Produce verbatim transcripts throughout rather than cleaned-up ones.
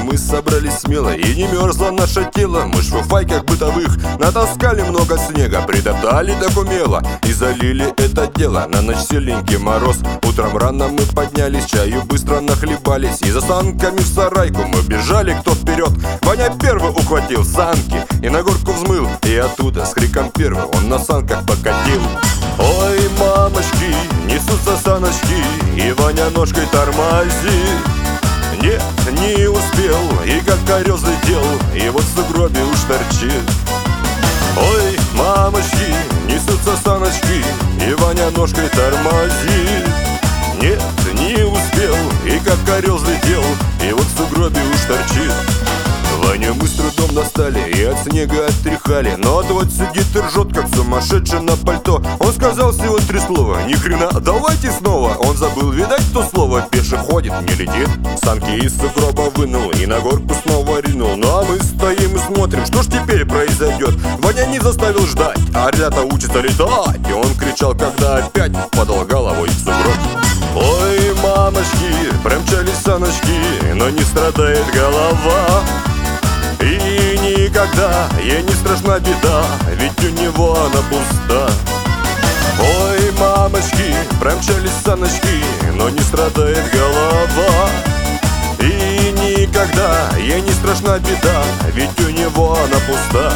мы собрались смело, и не мерзло наше тело. Мы ж в фуфайках бытовых натаскали много снега, притоптали так умело и залили это дело. На ночь сильненький мороз, утром рано мы поднялись, чаю быстро нахлебались, и за санками в сарайку мы бежали кто вперед. Ваня первый ухватил санки и на горку взмыл, и оттуда с криком первый он на санках покатил. Ой, мамочки, несутся саночки, и Ваня ножкой тормозит. Нет, не успел, и как орел залетел, и вот в сугробе уж торчит. Ой, мамочки, несутся саночки, и Ваня ножкой тормозит. Нет, не успел, и как орел взлетел, и вот в сугробе уж торчит. Ваню мы с трудом достали и от снега оттряхали, но тот сидит и ржет, как сумасшедший на пальто. Он сказал всего три слова: ни хрена, давайте снова. Он забыл, видать, то слово, пешеходит, не летит. Санки из сугроба вынул и на горку снова ринул. Ну а мы стоим и смотрим, что ж теперь произойдет. Ваня не заставил ждать, а ребята учатся летать. И он кричал, когда опять падал головой в сугроб. Ой, мамочки, промчались саночки, но не страдает голова. И никогда ей не страшна беда, ведь у него она пуста. Ой, мамочки, промчались саночки, но не страдает голова. И никогда ей не страшна беда, ведь у него она пуста.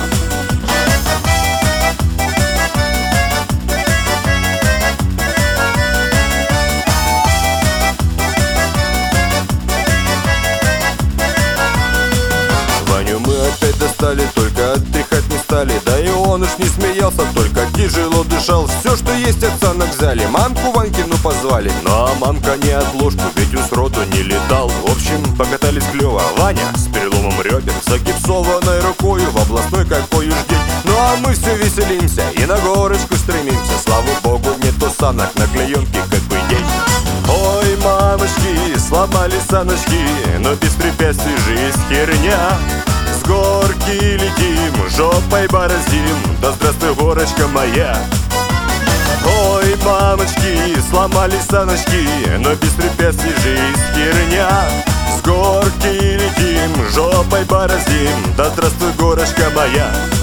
Опять достали, только отдыхать не стали. Да и он уж не смеялся, только тяжело дышал. Все, что есть, от санок взяли, мамку Ванькину позвали. Но мамка не отложку, ведь он сроду не летал. В общем, покатались клево. Ваня с переломом ребер, загипсованной рукою, в областной какой уж день. Ну а мы все веселимся и на горочку стремимся. Слава богу, нету санок на клеенке, как бы ей. Ой, мамочки, сломали саночки, но без препятствий жизнь херня. С горки летим, жопой бороздим, да здравствуй, горочка моя. Ой, мамочки, сломали саночки, но без препятствий жизнь херня. С горки летим, жопой бороздим, да здравствуй, горочка моя.